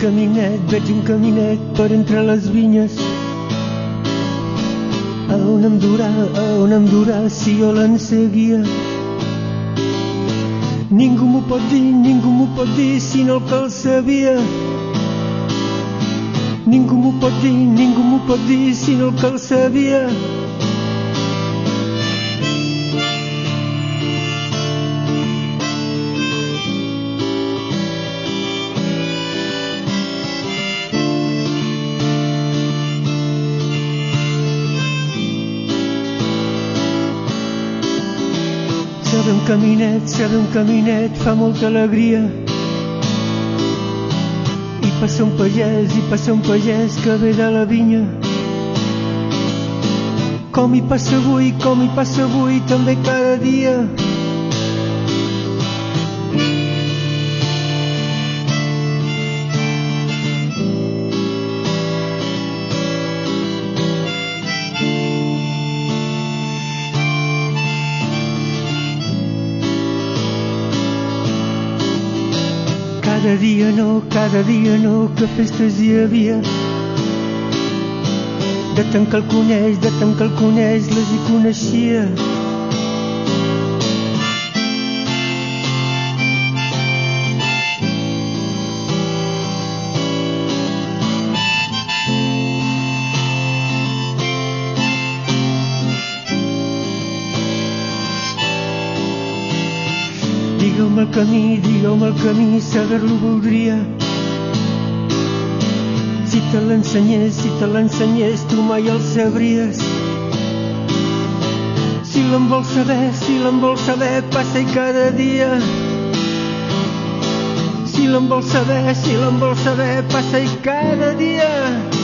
veig un caminet per entre les vinyes. A on em durà si jo l'en seguia? Ningú m'ho pot dir, sinó el que el sabia. Ningú m'ho pot dir, sinó el que el sabia. Saber un caminet fa molta alegria. I passa un pagès que ve de la vinya. Com hi passa avui, també cada dia. Cada dia no, que festes hi havia. De tant que el coneix, les hi coneixia. Digue'm el camí, saber-lo voldria. Si te l'ensenyés, tu mai el sabries. Si l'en vols saber, passa-hi cada dia. Si l'en vols saber, passa-hi cada dia.